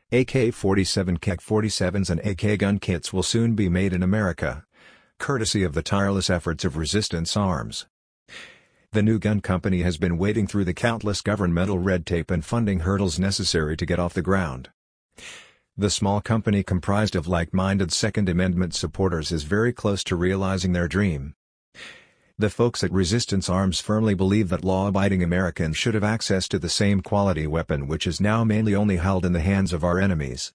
AK-47 KEK-47s and AK gun kits will soon be made in America, courtesy of the tireless efforts of Resistance Arms. The new gun company has been wading through the countless governmental red tape and funding hurdles necessary to get off the ground. The small company comprised of like-minded Second Amendment supporters is very close to realizing their dream. The folks at Resistance Arms firmly believe that law-abiding Americans should have access to the same quality weapon which is now mainly only held in the hands of our enemies.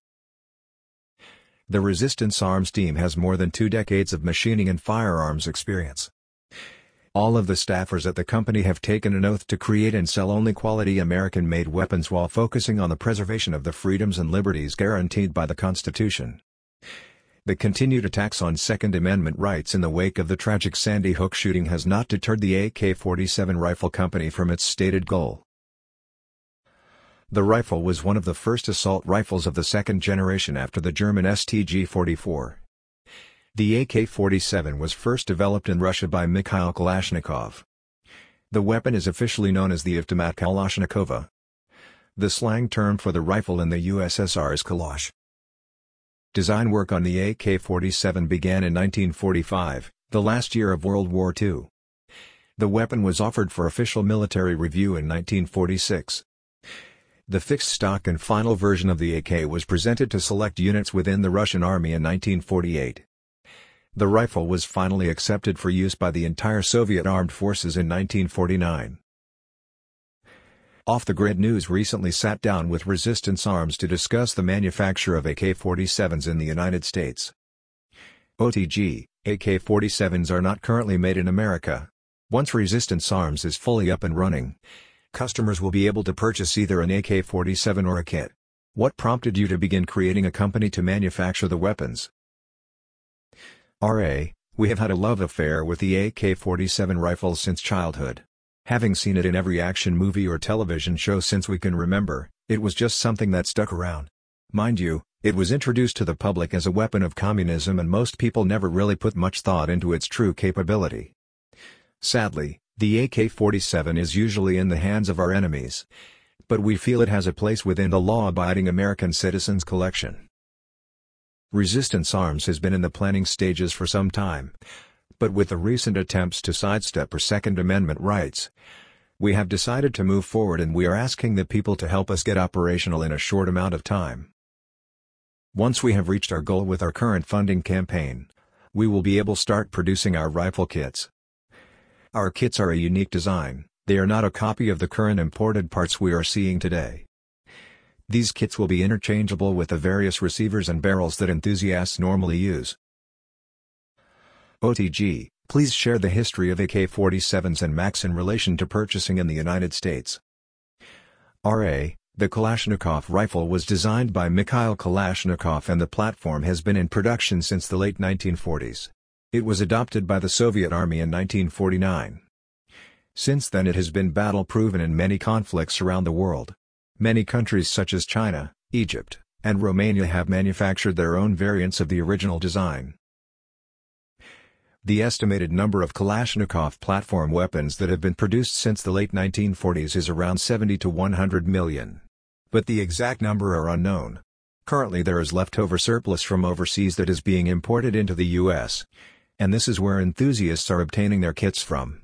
The Resistance Arms team has more than 2 decades of machining and firearms experience. All of the staffers at the company have taken an oath to create and sell only quality American-made weapons while focusing on the preservation of the freedoms and liberties guaranteed by the Constitution. The continued attacks on Second Amendment rights in the wake of the tragic Sandy Hook shooting has not deterred the AK-47 rifle company from its stated goal. The rifle was one of the first assault rifles of the second generation after the German STG-44. The AK-47 was first developed in Russia by Mikhail Kalashnikov. The weapon is officially known as the Avtomat Kalashnikova. The slang term for the rifle in the USSR is Kalash. Design work on the AK-47 began in 1945, the last year of World War II. The weapon was offered for official military review in 1946. The fixed stock and final version of the AK was presented to select units within the Russian army in 1948. The rifle was finally accepted for use by the entire Soviet armed forces in 1949. Off the Grid News recently sat down with Resistance Arms to discuss the manufacture of AK-47s in the United States. OTG, AK-47s are not currently made in America. Once Resistance Arms is fully up and running, customers will be able to purchase either an AK-47 or a kit. What prompted you to begin creating a company to manufacture the weapons? We have had a love affair with the AK-47 rifle since childhood. Having seen it in every action movie or television show since we can remember, it was just something that stuck around. Mind you, it was introduced to the public as a weapon of communism and most people never really put much thought into its true capability. Sadly, the AK-47 is usually in the hands of our enemies. But we feel it has a place within the law-abiding American citizens' collection. Resistance Arms has been in the planning stages for some time, but with the recent attempts to sidestep our Second Amendment rights, we have decided to move forward and we are asking the people to help us get operational in a short amount of time. Once we have reached our goal with our current funding campaign, we will be able to start producing our rifle kits. Our kits are a unique design, they are not a copy of the current imported parts we are seeing today. These kits will be interchangeable with the various receivers and barrels that enthusiasts normally use. OTG, please share the history of AK-47s and MACs in relation to purchasing in the United States. The Kalashnikov rifle was designed by Mikhail Kalashnikov and the platform has been in production since the late 1940s. It was adopted by the Soviet Army in 1949. Since then it has been battle-proven in many conflicts around the world. Many countries such as China, Egypt, and Romania have manufactured their own variants of the original design. The estimated number of Kalashnikov platform weapons that have been produced since the late 1940s is around 70 to 100 million. But the exact number are unknown. Currently there is leftover surplus from overseas that is being imported into the US, and this is where enthusiasts are obtaining their kits from.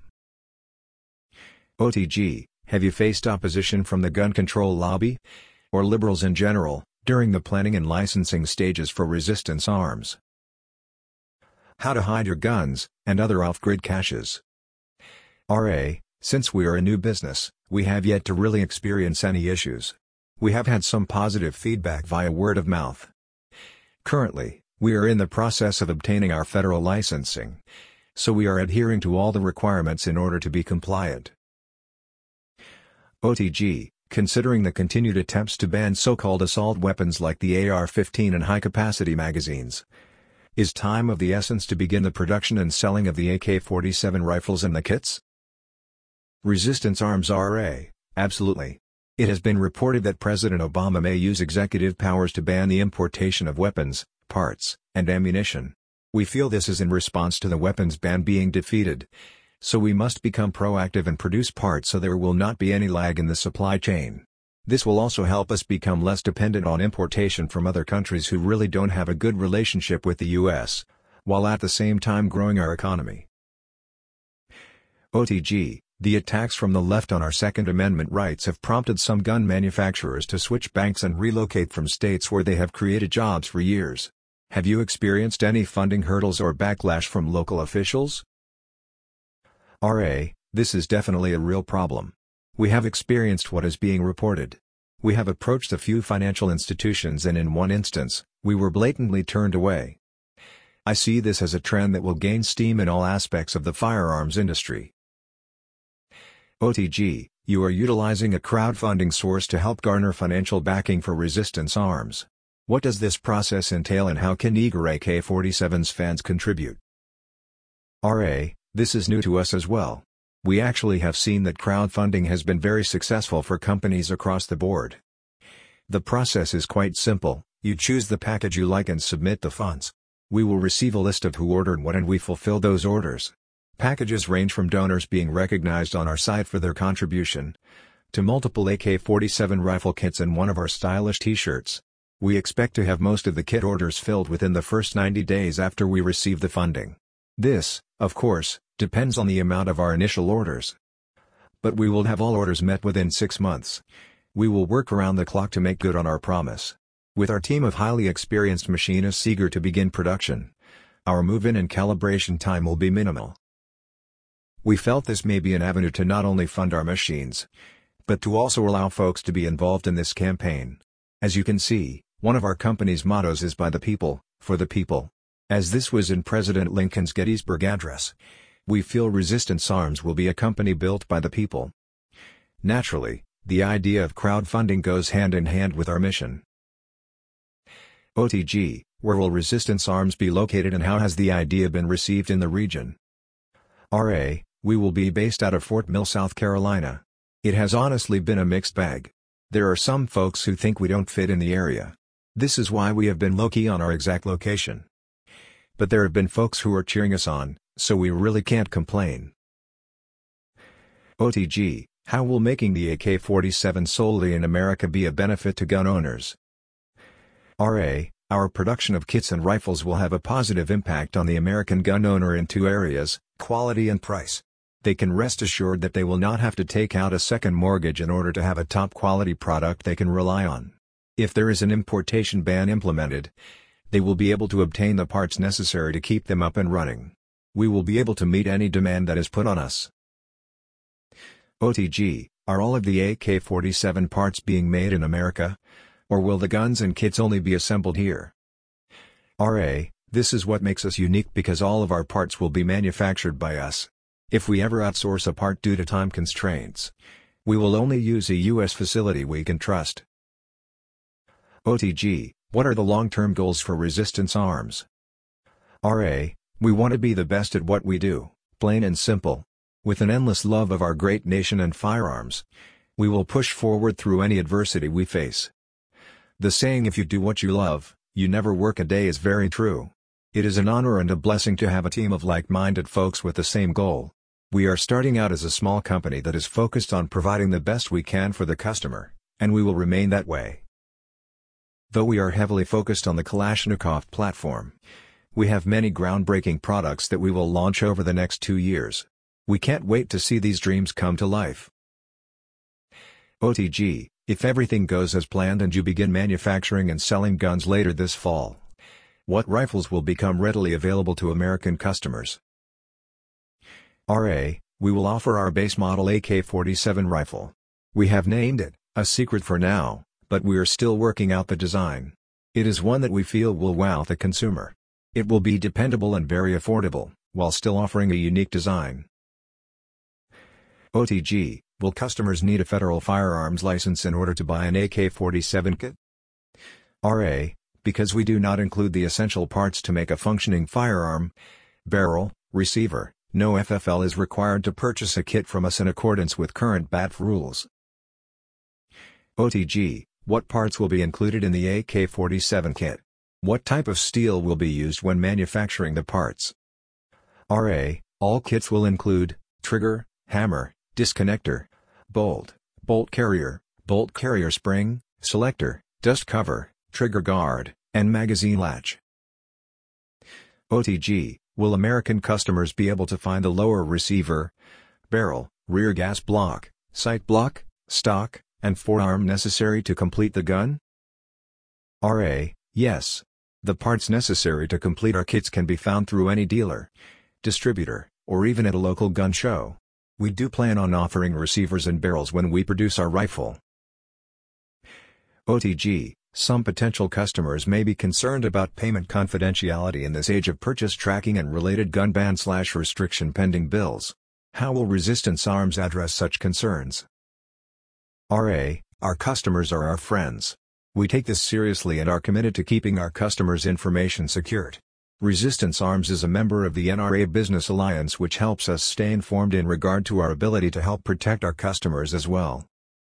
OTG, have you faced opposition from the gun control lobby? Or liberals in general, during the planning and licensing stages for Resistance Arms? How to hide your guns, and other off-grid caches. Since we are a new business, we have yet to really experience any issues. We have had some positive feedback via word of mouth. Currently, we are in the process of obtaining our federal licensing, so we are adhering to all the requirements in order to be compliant. OTG, considering the continued attempts to ban so-called assault weapons like the AR-15 and high-capacity magazines, is time of the essence to begin the production and selling of the AK-47 rifles and the kits? Resistance Arms absolutely. It has been reported that President Obama may use executive powers to ban the importation of weapons, parts, and ammunition. We feel this is in response to the weapons ban being defeated, so we must become proactive and produce parts so there will not be any lag in the supply chain. This will also help us become less dependent on importation from other countries who really don't have a good relationship with the US, while at the same time growing our economy. OTG, the attacks from the left on our Second Amendment rights have prompted some gun manufacturers to switch banks and relocate from states where they have created jobs for years. Have you experienced any funding hurdles or backlash from local officials? This is definitely a real problem. We have experienced what is being reported. We have approached a few financial institutions and in one instance, we were blatantly turned away. I see this as a trend that will gain steam in all aspects of the firearms industry. OTG, you are utilizing a crowdfunding source to help garner financial backing for Resistance Arms. What does this process entail and how can eager AK-47's fans contribute? This is new to us as well. We actually have seen that crowdfunding has been very successful for companies across the board. The process is quite simple. You choose the package you like and submit the funds. We will receive a list of who ordered what and we fulfill those orders. Packages range from donors being recognized on our site for their contribution, to multiple AK-47 rifle kits and one of our stylish t-shirts. We expect to have most of the kit orders filled within the first 90 days after we receive the funding. This, of course, depends on the amount of our initial orders. But we will have all orders met within 6 months. We will work around the clock to make good on our promise. With our team of highly experienced machinists eager to begin production, our move-in and calibration time will be minimal. We felt this may be an avenue to not only fund our machines, but to also allow folks to be involved in this campaign. As you can see, one of our company's mottos is by the people, for the people. As this was in President Lincoln's Gettysburg Address, we feel Resistance Arms will be a company built by the people. Naturally, the idea of crowdfunding goes hand in hand with our mission. OTG, where will Resistance Arms be located and how has the idea been received in the region? We will be based out of Fort Mill, South Carolina. It has honestly been a mixed bag. There are some folks who think we don't fit in the area. This is why we have been low-key on our exact location. But there have been folks who are cheering us on, so we really can't complain. OTG, how will making the AK-47 solely in America be a benefit to gun owners? Our production of kits and rifles will have a positive impact on the American gun owner in two areas, quality and price. They can rest assured that they will not have to take out a second mortgage in order to have a top-quality product they can rely on. If there is an importation ban implemented, they will be able to obtain the parts necessary to keep them up and running. We will be able to meet any demand that is put on us. OTG, are all of the AK-47 parts being made in America? Or will the guns and kits only be assembled here? This is what makes us unique because all of our parts will be manufactured by us. If we ever outsource a part due to time constraints, we will only use a US facility we can trust. OTG, what are the long-term goals for Resistance Arms? We want to be the best at what we do, plain and simple. With an endless love of our great nation and firearms, we will push forward through any adversity we face. The saying if you do what you love, you never work a day is very true. It is an honor and a blessing to have a team of like-minded folks with the same goal. We are starting out as a small company that is focused on providing the best we can for the customer, and we will remain that way. Though we are heavily focused on the Kalashnikov platform, we have many groundbreaking products that we will launch over the next 2 years. We can't wait to see these dreams come to life. OTG, if everything goes as planned and you begin manufacturing and selling guns later this fall, what rifles will become readily available to American customers? We will offer our base model AK-47 rifle. We have named it, a secret for now, but we are still working out the design. It is one that we feel will wow the consumer. It will be dependable and very affordable, while still offering a unique design. OTG, will customers need a federal firearms license in order to buy an AK-47 kit? Because we do not include the essential parts to make a functioning firearm, barrel, receiver, no FFL is required to purchase a kit from us in accordance with current BATF rules. OTG, what parts will be included in the AK-47 kit? What type of steel will be used when manufacturing the parts? All kits will include trigger, hammer, disconnector, bolt carrier, bolt carrier spring, selector, dust cover, trigger guard, and magazine latch. OTG, will American customers be able to find the lower receiver, barrel, rear gas block, sight block, stock, and forearm necessary to complete the gun? RA, yes. The parts necessary to complete our kits can be found through any dealer, distributor, or even at a local gun show. We do plan on offering receivers and barrels when we produce our rifle. OTG, some potential customers may be concerned about payment confidentiality in this age of purchase tracking and related gun ban/restriction pending bills. How will Resistance Arms address such concerns? RA, our customers are our friends. We take this seriously and are committed to keeping our customers' information secured. Resistance Arms is a member of the NRA Business Alliance, which helps us stay informed in regard to our ability to help protect our customers as well.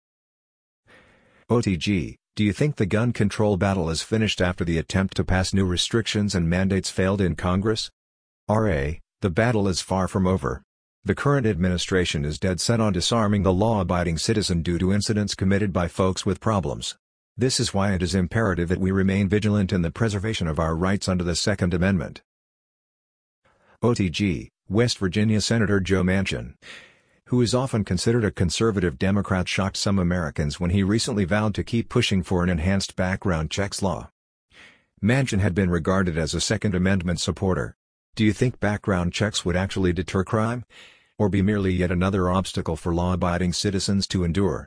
OTG, do you think the gun control battle is finished after the attempt to pass new restrictions and mandates failed in Congress? RA, the battle is far from over. The current administration is dead set on disarming the law-abiding citizen due to incidents committed by folks with problems. This is why it is imperative that we remain vigilant in the preservation of our rights under the Second Amendment. OTG, West Virginia Senator Joe Manchin, who is often considered a conservative Democrat, shocked some Americans when he recently vowed to keep pushing for an enhanced background checks law. Manchin had been regarded as a Second Amendment supporter. Do you think background checks would actually deter crime? Or be merely yet another obstacle for law-abiding citizens to endure?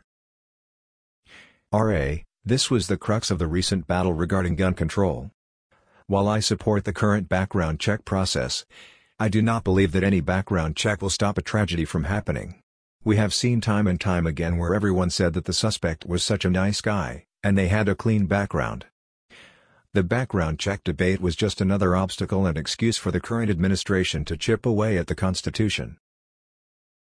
RA, this was the crux of the recent battle regarding gun control. While I support the current background check process, I do not believe that any background check will stop a tragedy from happening. We have seen time and time again where everyone said that the suspect was such a nice guy, and they had a clean background. The background check debate was just another obstacle and excuse for the current administration to chip away at the Constitution.